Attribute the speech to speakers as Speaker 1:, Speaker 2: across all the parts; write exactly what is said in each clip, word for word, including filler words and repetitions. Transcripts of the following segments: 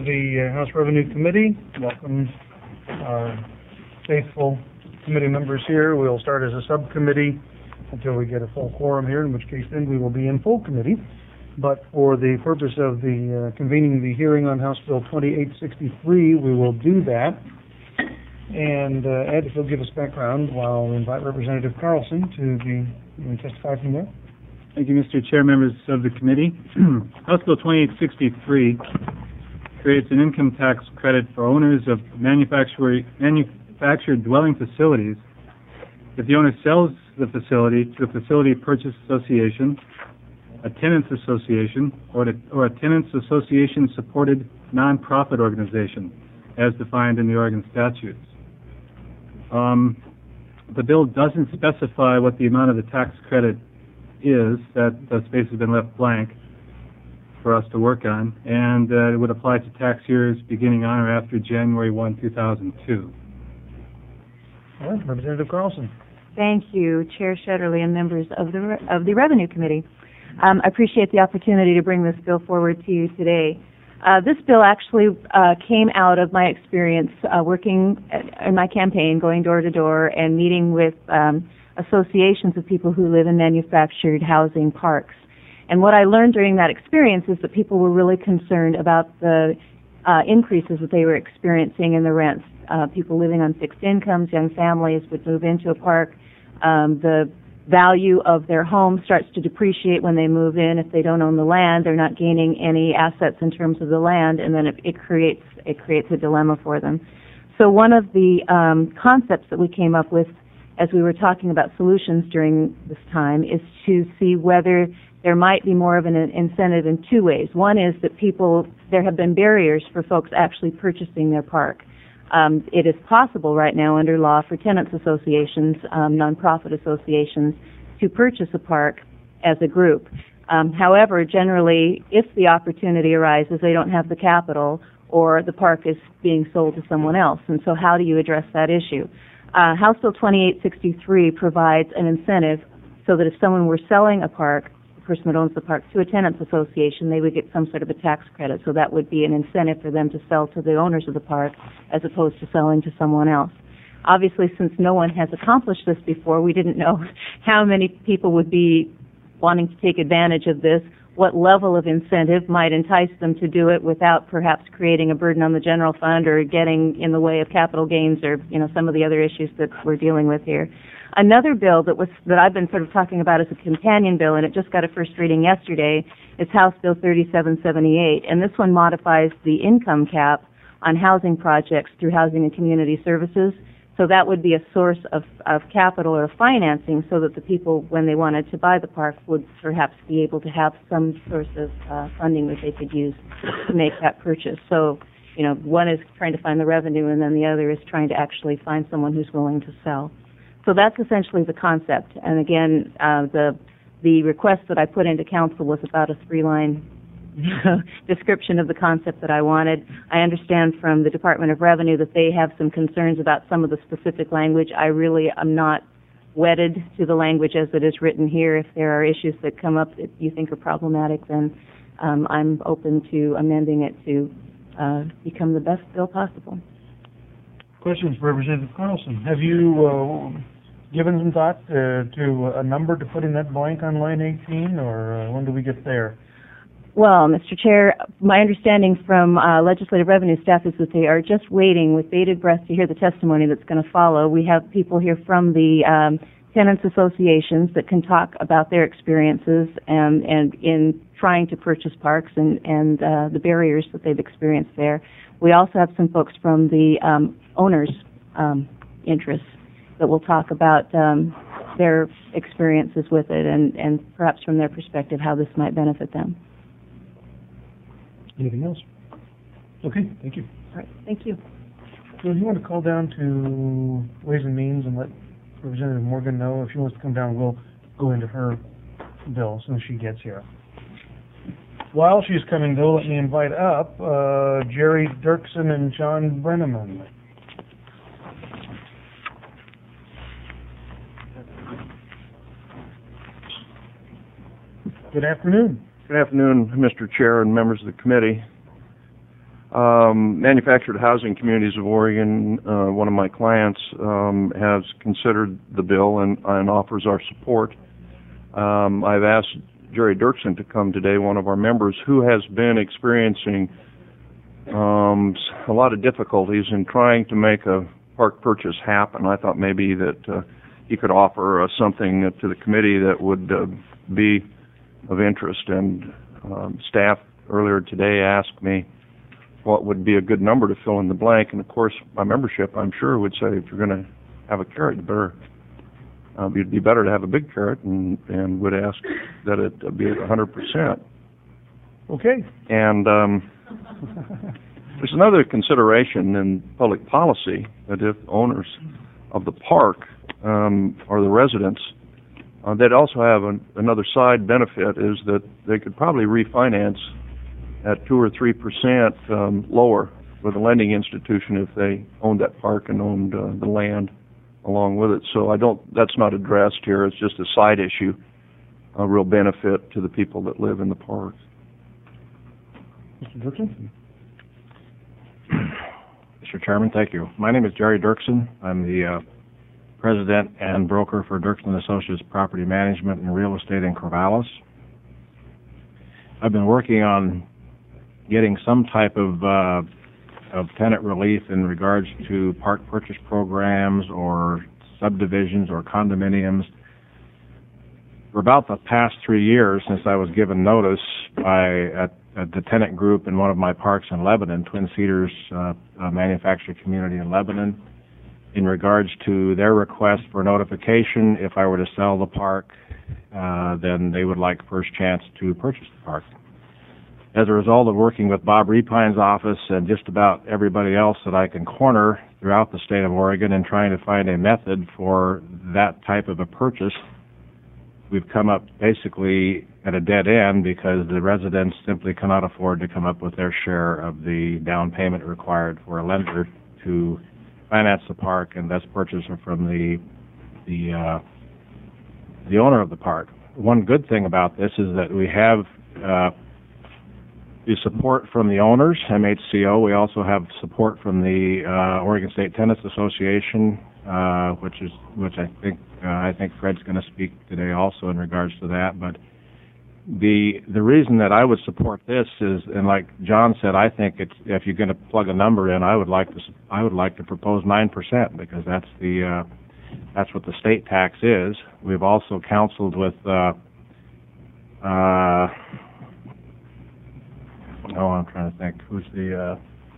Speaker 1: The uh, House Revenue Committee, welcome our faithful committee members here. We'll start as a subcommittee until we get a full quorum here, in which case then we will be in full committee. But for the purpose of the uh, convening the hearing on House Bill twenty-eight sixty-three, we will do that. And uh, Ed, if you'll give us background, while we invite Representative Carlson to be uh, testify from there.
Speaker 2: Thank you, Mister Chair, members of the committee. House Bill twenty-eight sixty-three creates an income tax credit for owners of manufactured manufactured dwelling facilities if the owner sells the facility to a facility purchase association, a tenants association, or, to, or a tenants association supported nonprofit organization, as defined in the Oregon statutes. Um, the bill doesn't specify what the amount of the tax credit is. That, that space has been left blank for us to work on, and uh, it would apply to tax years beginning on or after January first, two thousand two.
Speaker 1: All right, Representative Carlson.
Speaker 3: Thank you, Chair Shetterly and members of the of the Revenue Committee. Um, I appreciate the opportunity to bring this bill forward to you today. Uh, this bill actually uh, came out of my experience uh, working at, in my campaign, going door to door and meeting with um, associations of people who live in manufactured housing parks. And what I learned during that experience is that people were really concerned about the uh, increases that they were experiencing in the rents. Uh, people living on fixed incomes, young families would move into a park. Um, the value of their home starts to depreciate when they move in. If they don't own the land, they're not gaining any assets in terms of the land, and then it, it creates it creates a dilemma for them. So one of the um, concepts that we came up with as we were talking about solutions during this time is to see whether there might be more of an incentive in two ways. One is that people, there have been barriers for folks actually purchasing their park. Um, it is possible right now under law for tenants associations, um, nonprofit associations, to purchase a park as a group. Um, however, generally, if the opportunity arises, they don't have the capital or the park is being sold to someone else. And so how do you address that issue? Uh, House Bill twenty-eight sixty-three provides an incentive so that if someone were selling a park, the person that owns the park, to a tenants association, they would get some sort of a tax credit. So that would be an incentive for them to sell to the owners of the park as opposed to selling to someone else. Obviously, since no one has accomplished this before, we didn't know how many people would be wanting to take advantage of this, what level of incentive might entice them to do it without perhaps creating a burden on the general fund or getting in the way of capital gains or, you know, some of the other issues that we're dealing with here. Another bill that was that I've been sort of talking about as a companion bill, and it just got a first reading yesterday, is House Bill thirty-seven seventy-eight, and this one modifies the income cap on housing projects through Housing and Community Services. So that would be a source of, of capital or financing so that the people, when they wanted to buy the park, would perhaps be able to have some source of uh, funding that they could use to make that purchase. So, you know, one is trying to find the revenue, and then the other is trying to actually find someone who's willing to sell. So that's essentially the concept. And again, uh, the the request that I put into council was about a three-line description of the concept that I wanted. I understand from the Department of Revenue that they have some concerns about some of the specific language. I really am not wedded to the language as it is written here. If there are issues that come up that you think are problematic, then um, I'm open to amending it to uh, become the best bill possible.
Speaker 1: Questions for Representative Carlson. Have you uh, given some thought uh, to a number to put in that blank on line eighteen, or uh, when do we get there?
Speaker 3: Well, Mister Chair, my understanding from uh, Legislative Revenue staff is that they are just waiting with bated breath to hear the testimony that's going to follow. We have people here from the um, tenants associations that can talk about their experiences and, and in trying to purchase parks and, and uh, the barriers that they've experienced there. We also have some folks from the um, owners' um, interests that will talk about um, their experiences with it and, and perhaps from their perspective how this might benefit them.
Speaker 1: Anything else? Okay, thank you.
Speaker 3: All right, thank you.
Speaker 1: So do you want to call down to Ways and Means and let Representative Morgan know? If she wants to come down, we'll go into her bill as soon as she gets here. While she's coming, though, let me invite up uh, Jerry Dirksen and John Brenneman. Good afternoon.
Speaker 4: Good afternoon, Mister Chair and members of the committee. Um, Manufactured Housing Communities of Oregon, uh, one of my clients, um, has considered the bill and, and offers our support. Um, I've asked Jerry Dirksen to come today, one of our members, who has been experiencing um, a lot of difficulties in trying to make a park purchase happen. I thought maybe that uh, he could offer uh, something to the committee that would uh, be of interest. And um, staff earlier today asked me what would be a good number to fill in the blank. And, of course, my membership, I'm sure, would say if you're going to have a carrot, you better, uh, it'd be better to have a big carrot, and, and would ask that it be at one hundred percent.
Speaker 1: Okay.
Speaker 4: And um, there's another consideration in public policy, that if owners of the park um, or the residents, uh, they'd also have an, another side benefit, is that they could probably refinance at two or three percent um, lower with a lending institution if they owned that park and owned uh, the land along with it. So I don't. That's not addressed here. It's just a side issue, a real benefit to the people that live in the park.
Speaker 1: Mister Dirksen?
Speaker 5: Mister Chairman, thank you. My name is Jerry Dirksen. I'm the uh, president and broker for Dirksen and Associates Property Management and Real Estate in Corvallis. I've been working on getting some type of uh, of tenant relief in regards to park purchase programs or subdivisions or condominiums for about the past three years since I was given notice by at, at the tenant group in one of my parks in Lebanon, Twin Cedars uh, uh, Manufactured Community in Lebanon, in regards to their request for notification if I were to sell the park, uh, then they would like first chance to purchase the park. As a result of working with Bob Repine's office and just about everybody else that I can corner throughout the state of Oregon and trying to find a method for that type of a purchase, we've come up basically at a dead end because the residents simply cannot afford to come up with their share of the down payment required for a lender to finance the park and thus purchase it from the the uh, the owner of the park. One good thing about this is that we have uh, the support from the owners, M H C O. We also have support from the uh, Oregon State Tenants Association, uh, which is which I think uh, I think Fred's going to speak today also in regards to that. But the the reason that I would support this is, and like John said, I think it's if you're going to plug a number in, I would like to I would like to propose nine percent because that's the uh, that's what the state tax is. We've also counseled with. Uh, uh, Oh, I'm trying to think. Who's the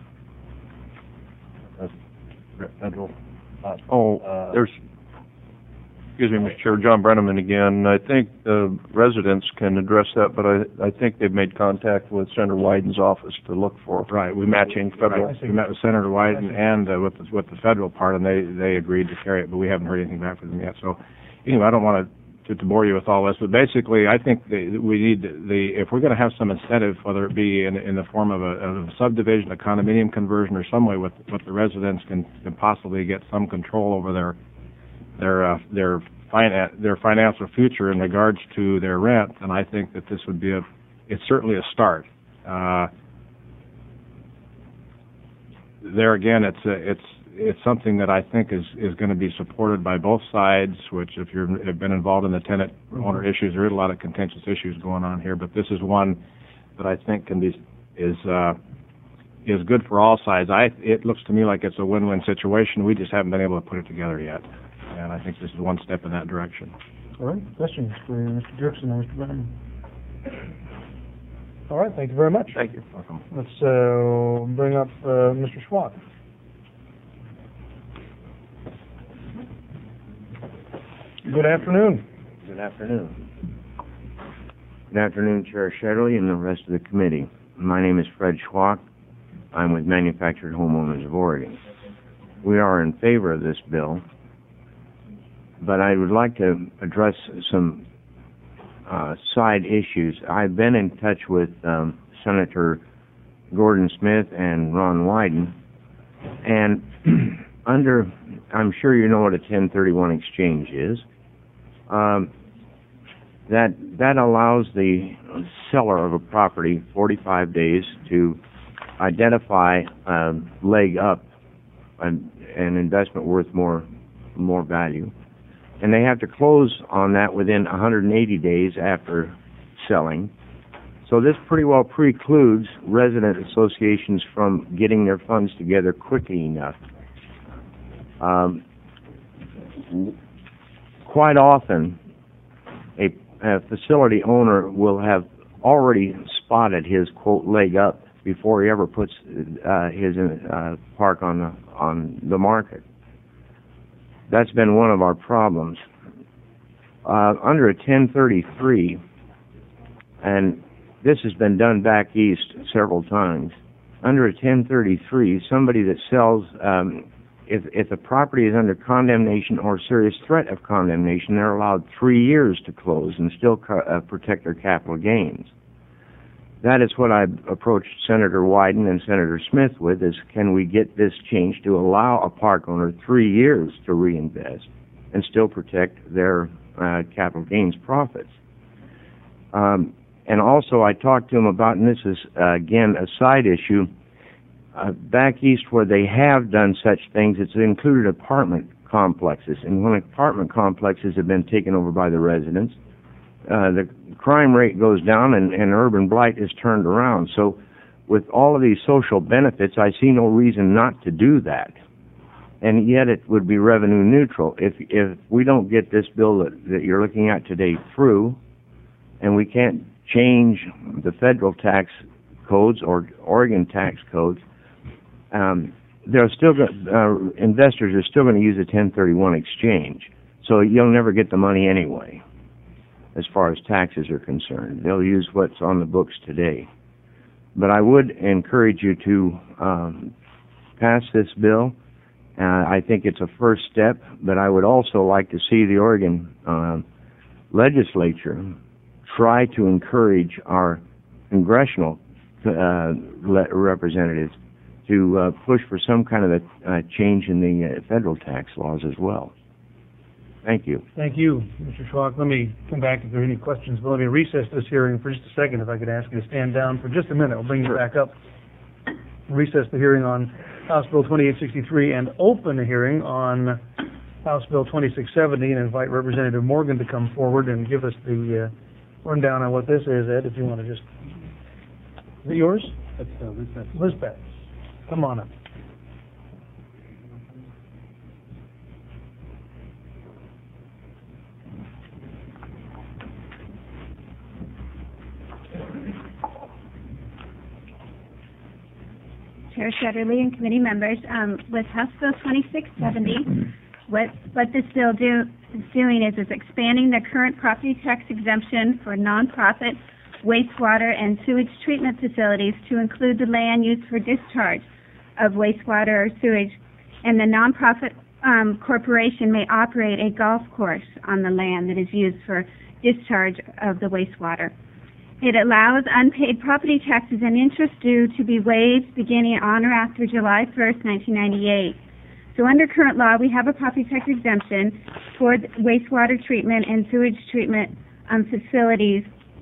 Speaker 5: uh, federal? Uh,
Speaker 4: Oh,
Speaker 5: uh,
Speaker 4: there's, excuse me, Mister Chair, John Brenneman again. I think the residents can address that, but I, I think they've made contact with Senator Wyden's office to look for
Speaker 5: right. We
Speaker 4: matching
Speaker 5: met,
Speaker 4: federal.
Speaker 5: right. We met with Senator Wyden and uh, with the, with the federal part, and they they agreed to carry it, but we haven't heard anything back from them yet. So, anyway, I don't want to. To, to bore you with all this, but basically, I think the, we need the if we're going to have some incentive, whether it be in, in the form of a, of a subdivision, a condominium conversion, or some way with what the residents can, can possibly get some control over their their uh, their finan their financial future in regards to their rent, and I think that this would be a it's certainly a start. Uh, there again, it's a, it's. It's something that I think is, is going to be supported by both sides, which if you've been involved in the tenant owner issues, there are a lot of contentious issues going on here, but this is one that I think can be, is, uh, is good for all sides. I, it looks to me like it's a win-win situation. We just haven't been able to put it together yet, and I think this is one step in that direction.
Speaker 1: All right. Questions for Mister Dirksen and Mister Brenneman? All right. Thank you very much.
Speaker 4: Thank you.
Speaker 5: Welcome.
Speaker 1: Let's uh, bring up uh, Mister Schwab. Good afternoon.
Speaker 6: Good afternoon. Good afternoon, Chair Shetterly and the rest of the committee. My name is Fred Schwach. I'm with Manufactured Homeowners of Oregon. We are in favor of this bill, but I would like to address some uh, side issues. I've been in touch with um, Senator Gordon Smith and Ron Wyden, and under, I'm sure you know what a ten thirty-one exchange is. Um, that that allows the seller of a property forty-five days to identify um, leg up an, an investment worth more more value, and they have to close on that within one hundred eighty days after selling. So this pretty well precludes resident associations from getting their funds together quickly enough. Um, quite often, a, a facility owner will have already spotted his quote leg up before he ever puts uh, his uh, park on the on the market. That's been one of our problems. Uh, under a ten thirty-three, and this has been done back east several times. Under a ten thirty-three, somebody that sells, um, if, if the property is under condemnation or serious threat of condemnation, they're allowed three years to close and still co- uh, protect their capital gains. That is what I approached Senator Wyden and Senator Smith with, is can we get this change to allow a park owner three years to reinvest and still protect their uh, capital gains profits. Um, and also I talked to him about, and this is, uh, again, a side issue, uh, back east where they have done such things, it's included apartment complexes. And when apartment complexes have been taken over by the residents, uh, the crime rate goes down and, and urban blight is turned around. So with all of these social benefits, I see no reason not to do that. And yet it would be revenue neutral. If if we don't get this bill that, that you're looking at today through, and we can't change the federal tax codes or Oregon tax codes, um, they're still go- uh, investors are still going to use a ten thirty-one exchange. So you'll never get the money anyway, as far as taxes are concerned. They'll use what's on the books today. But I would encourage you to um, pass this bill. Uh, I think it's a first step, but I would also like to see the Oregon uh, legislature try to encourage our congressional uh, le- representatives to uh, push for some kind of a uh, change in the uh, federal tax laws as well. Thank you.
Speaker 1: Thank you, Mister Schwach. Let me come back if there are any questions, but let me recess this hearing for just a second. If I could ask you to stand down for just a minute, I'll bring you back up. Recess the hearing on House Bill twenty-eight sixty-three and open the hearing on House Bill twenty-six seventy and invite Representative Morgan to come forward and give us the uh, rundown on what this is, Ed, if you want to just... Is it yours?
Speaker 2: That's uh, Lisbeth.
Speaker 1: Lisbeth, come on up.
Speaker 7: Chair Shetterly and committee members, um, with House Bill twenty-six seventy, what what this bill do, is doing is is expanding the current property tax exemption for nonprofit wastewater and sewage treatment facilities to include the land used for discharge of wastewater or sewage, and the nonprofit um, corporation may operate a golf course on the land that is used for discharge of the wastewater. It allows unpaid property taxes and interest due to be waived beginning on or after July first, nineteen ninety-eight. So under current law, we have a property tax exemption for wastewater treatment and sewage treatment um, facilities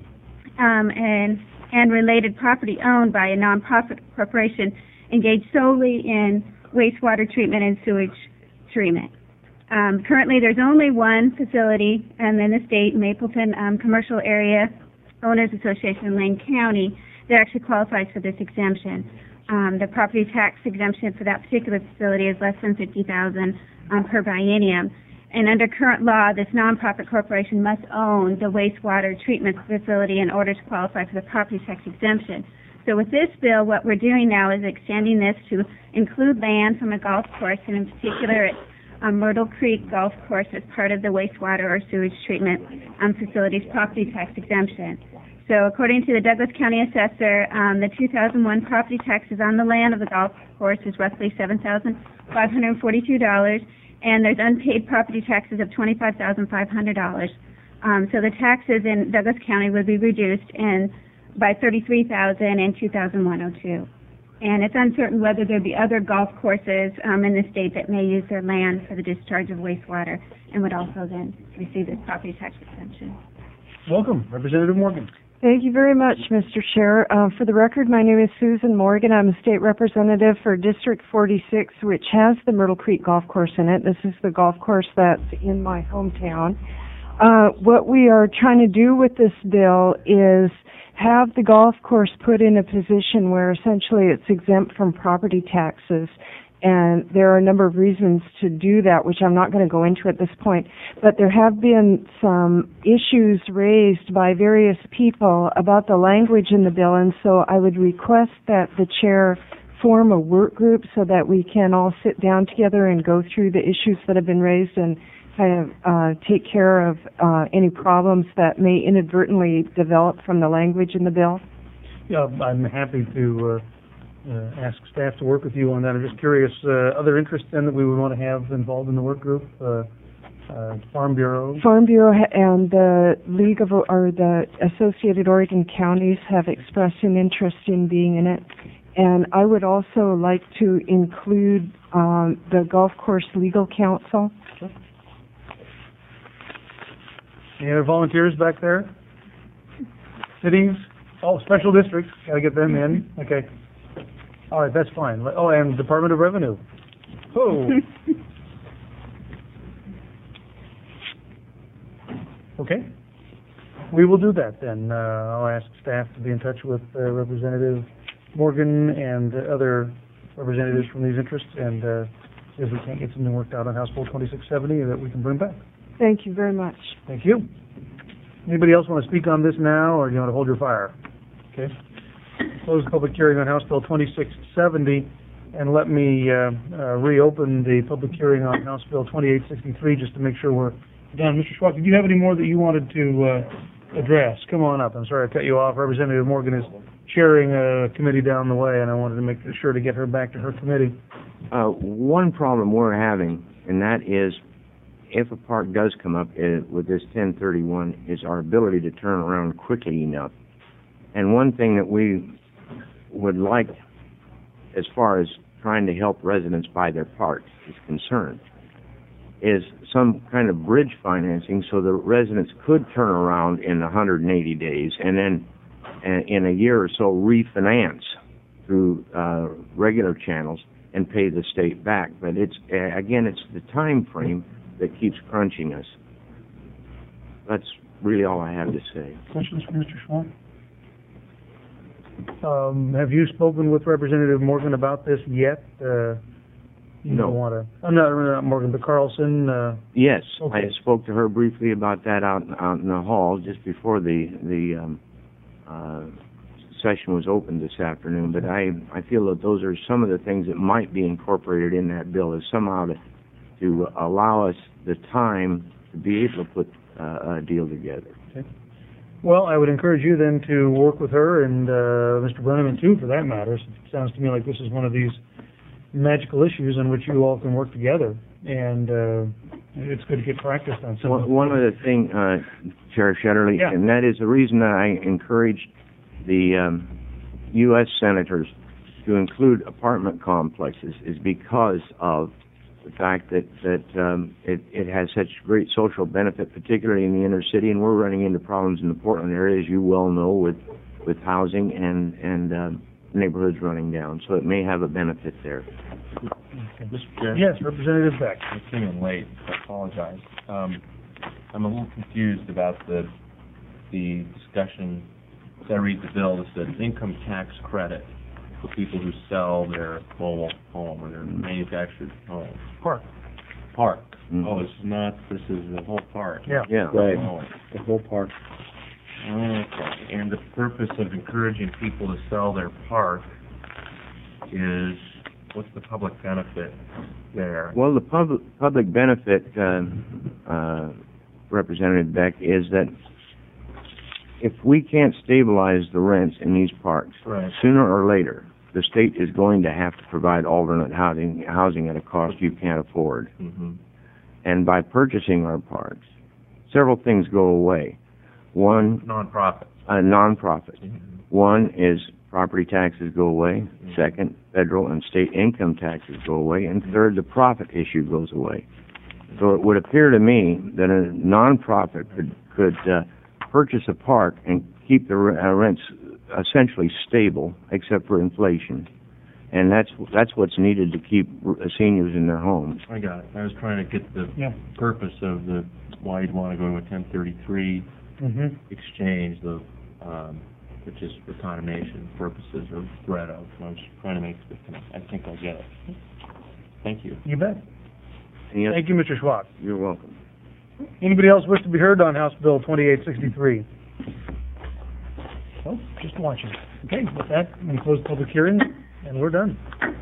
Speaker 7: um, and, and related property owned by a nonprofit corporation engaged solely in wastewater treatment and sewage treatment. Um, currently, there's only one facility um, in the state, Mapleton um, Commercial Area Owners Association in Lane County, that actually qualifies for this exemption. Um, the property tax exemption for that particular facility is less than fifty thousand dollars um, per biennium. And under current law, this nonprofit corporation must own the wastewater treatment facility in order to qualify for the property tax exemption. So with this bill, what we're doing now is extending this to include land from a golf course, and in particular it's um, Myrtle Creek Golf Course as part of the wastewater or sewage treatment um, facility's property tax exemption. So according to the Douglas County Assessor, um, the two thousand one property taxes on the land of the golf course is roughly seven thousand five hundred forty-two dollars, and there's unpaid property taxes of twenty-five thousand five hundred dollars. Um, so the taxes in Douglas County would be reduced in, by thirty-three thousand dollars in two thousand one oh two. And it's uncertain whether there be other golf courses um, in the state that may use their land for the discharge of wastewater and would also then receive this property tax exemption.
Speaker 1: Welcome, Representative Morgan.
Speaker 8: Thank you very much, Mister Chair. Uh, for the record, my name is Susan Morgan. I'm a state representative for District forty-six, which has the Myrtle Creek Golf Course in it. This is the golf course that's in my hometown. Uh, what we are trying to do with this bill is have the golf course put in a position where essentially it's exempt from property taxes. And there are a number of reasons to do that, which I'm not going to go into at this point. But there have been some issues raised by various people about the language in the bill, and so I would request that the chair form a work group so that we can all sit down together and go through the issues that have been raised and kind of uh, take care of uh, any problems that may inadvertently develop from the language in the bill.
Speaker 1: Yeah, I'm happy to uh, uh, ask staff to work with you on that. I'm just curious, uh, other interests then that we would want to have involved in the work group? Uh, uh, Farm Bureau?
Speaker 8: Farm Bureau and the League of, or the Associated Oregon Counties have expressed an interest in being in it. And I would also like to include um, the Golf Course Legal Counsel.
Speaker 1: Sure. Any other volunteers back there? Cities? Oh, special districts. Got to get them in. Okay. All right, that's fine. Oh, and Department of Revenue. Oh. Okay. We will do that then. Uh, I'll ask staff to be in touch with uh, Representative Morgan and uh, other representatives from these interests, and uh, see if we can't get something worked out on House Bill twenty-six seventy that we can bring back.
Speaker 8: Thank you very much.
Speaker 1: Thank you. Anybody else want to speak on this now, or do you want to hold your fire? Okay. Close the public hearing on House Bill twenty-six seventy, and let me uh, uh, reopen the public hearing on House Bill twenty-eight sixty-three just to make sure we're done. Mister Schwab, did you have any more that you wanted to uh, address? Come on up. I'm sorry I cut you off. Representative Morgan is chairing a committee down the way, and I wanted to make sure to get her back to her committee.
Speaker 6: Uh, one problem we're having, and that is, if a park does come up uh, with this ten thirty-one, is our ability to turn around quickly enough. And one thing that we would like, as far as trying to help residents buy their parks is concerned, is some kind of bridge financing so the residents could turn around in one hundred eighty days and then uh, in a year or so refinance through uh, regular channels and pay the state back. But it's, uh, again, it's the time frame that keeps crunching us. That's really all I have to say.
Speaker 1: Questions for Mister Schwab? Um, have you spoken with Representative Morgan about this yet? Uh, you
Speaker 6: no.
Speaker 1: don't want to. I'm not, not Morgan, but Carlson. Uh,
Speaker 6: yes,
Speaker 1: okay.
Speaker 6: I spoke to her briefly about that out out in the hall just before the the um, uh, session was opened this afternoon. But I I feel that those are some of the things that might be incorporated in that bill, is somehow to to allow us the time to be able to put uh, a deal together.
Speaker 1: Okay. Well, I would encourage you then to work with her and uh, Mister Brenneman too, for that matter. It sounds to me like this is one of these magical issues on which you all can work together, and uh, it's good to get practice on some.
Speaker 6: One, one other thing, uh, Chair Shetterly,
Speaker 1: yeah.
Speaker 6: and that is the reason that I encouraged the um, U S senators to include apartment complexes is because of the fact that that um, it, it has such great social benefit, particularly in the inner city, and we're running into problems in the Portland area, as you well know, with with housing and and um, neighborhoods running down. So it may have a benefit there.
Speaker 1: Okay.
Speaker 9: Mister Chair?
Speaker 1: Yes, Representative Beck.
Speaker 9: I came in late, so I apologize. Um, I'm a little confused about the the discussion. As I read the bill, it says income tax credit for people who sell their mobile home or their manufactured home.
Speaker 1: Park.
Speaker 9: Park.
Speaker 6: Mm-hmm.
Speaker 9: Oh, it's not, this is the whole park.
Speaker 1: Yeah.
Speaker 6: Yeah.
Speaker 5: Right.
Speaker 9: Oh,
Speaker 5: The whole park.
Speaker 9: okay. And the purpose of encouraging people to sell their park is, what's the public benefit there?
Speaker 6: Well, the public public benefit, uh, uh, Representative Beck, is that if we can't stabilize the rents in these parks,
Speaker 9: Right.
Speaker 6: sooner or later, the state is going to have to provide alternate housing housing at a cost you can't afford.
Speaker 9: Mm-hmm.
Speaker 6: And by purchasing our parks, several things go away. One,
Speaker 9: Non-profit.
Speaker 6: a non-profit.
Speaker 9: Mm-hmm.
Speaker 6: One is property taxes go away.
Speaker 9: Mm-hmm.
Speaker 6: Second, federal and state income taxes go away. And third, the profit issue goes away. So it would appear to me that a non-profit could could uh, purchase a park and keep the r- uh, rents essentially stable, except for inflation. And that's that's what's needed to keep r- seniors in their homes.
Speaker 9: I got it. I was trying to get the
Speaker 1: Yeah.
Speaker 9: purpose of the, why you'd want to go to a ten thirty-three
Speaker 1: Mm-hmm.
Speaker 9: exchange, the, um, which is for condemnation purposes or threat of. I was trying to make the connection. I think I get it. Thank you.
Speaker 1: You bet.
Speaker 6: Any other-
Speaker 1: Thank you, Mister Schwab.
Speaker 6: You're welcome.
Speaker 1: Anybody else wish to be heard on House Bill twenty-eight sixty-three? Well, just watching. Okay, with that, I'm going to close the public hearing, and we're done.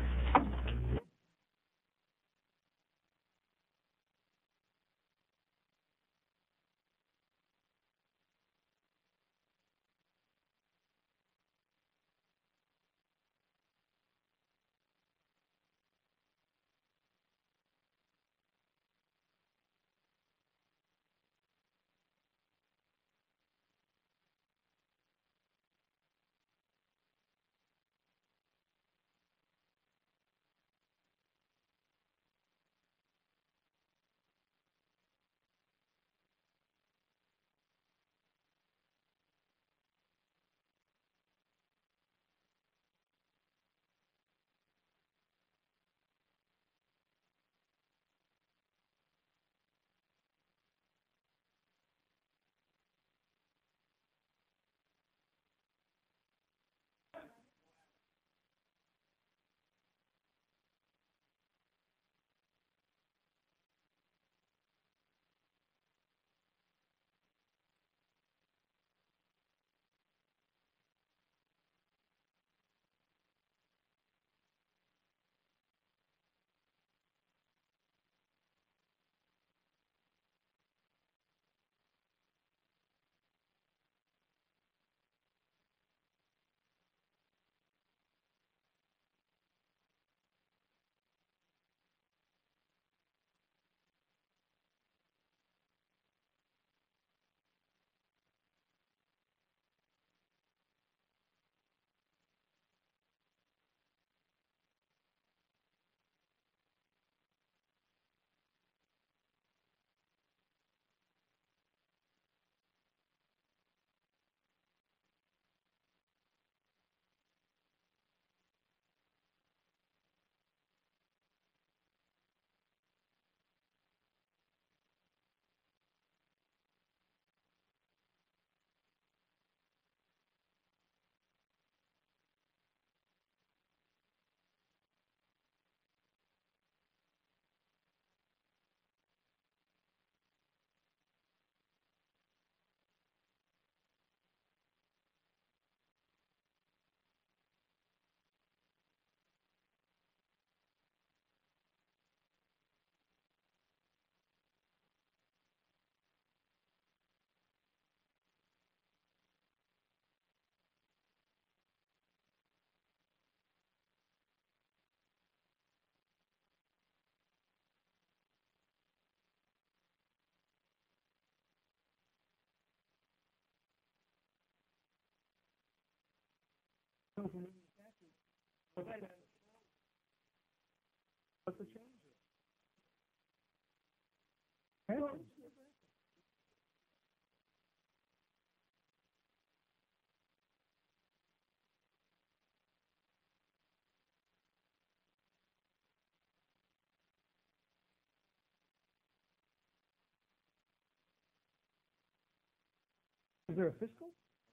Speaker 1: Is there a fiscal?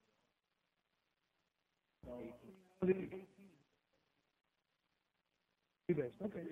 Speaker 1: Okay.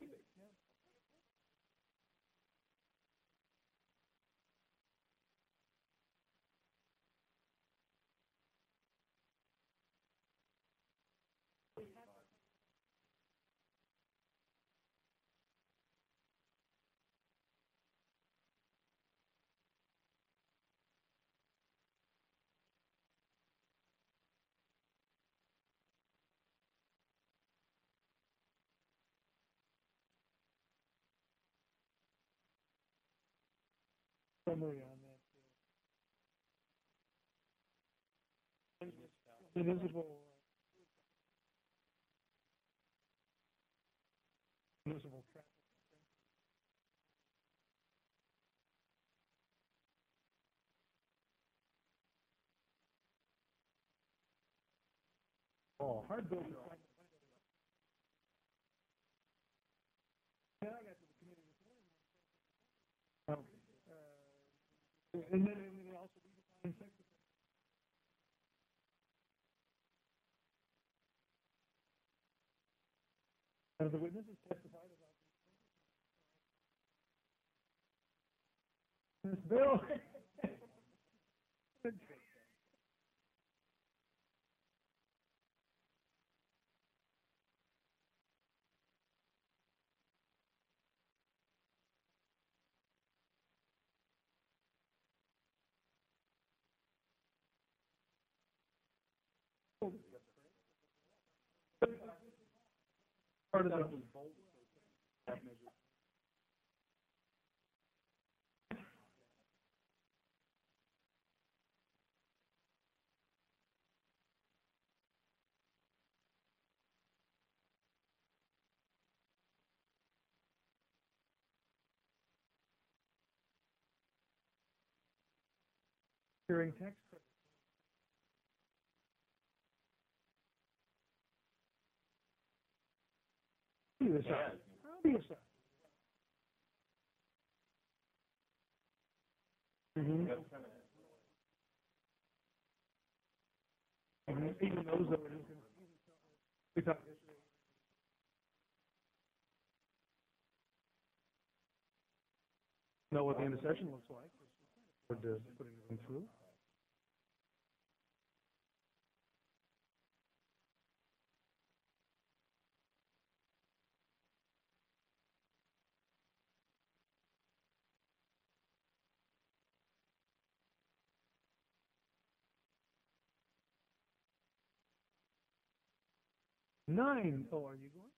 Speaker 1: Summary on that. Municipal. Municipal traffic. all. Hard bill to find. Then I got to the committee this morning. Um, uh, and then, and then also we define sex offense. Have the witnesses testified about this bill? Part of the hearing tax credit. Yes. How do you say? Mm-hmm. Mm-hmm. Even those that were just gonna, we talked yesterday. Know what the end of session looks like. Would uh, putting them through. Nine. Oh, are you going?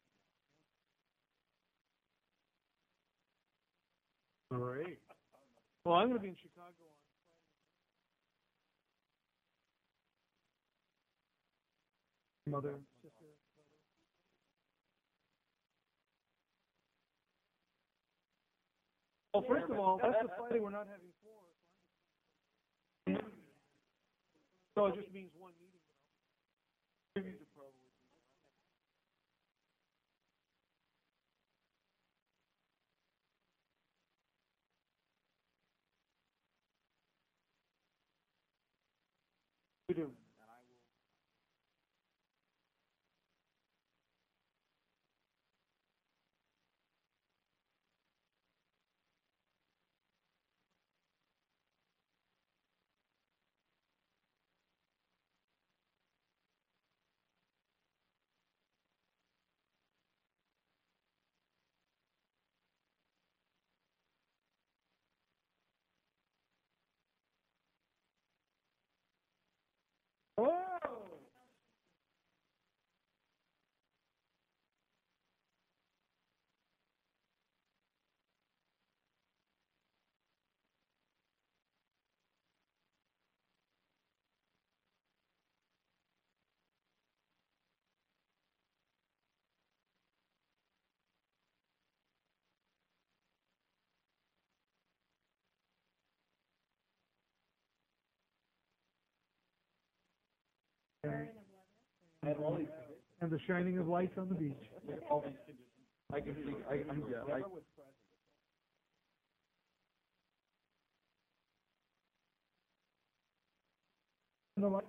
Speaker 1: Great. Well, I'm going to be in Chicago on Friday. Mother, sister, brother. Well, first of all, that's the Friday we're not having four. So it just means one meeting. You know? Maybe probably. We do. And I will. Whoa! And, and the shining of lights on the beach. I can see, I can, yeah, I. The light.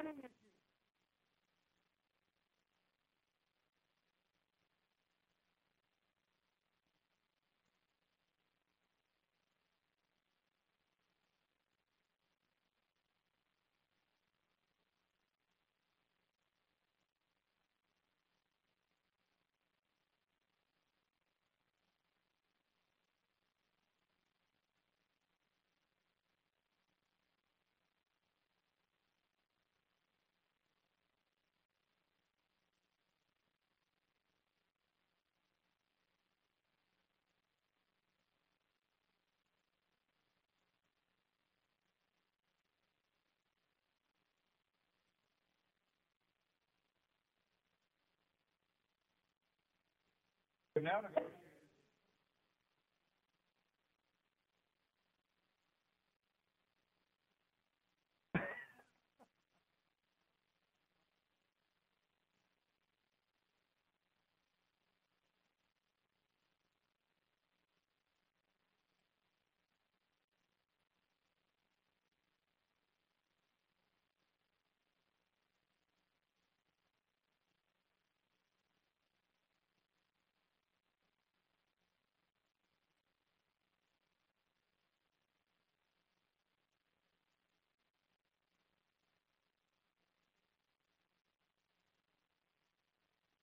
Speaker 8: name is
Speaker 1: Now to go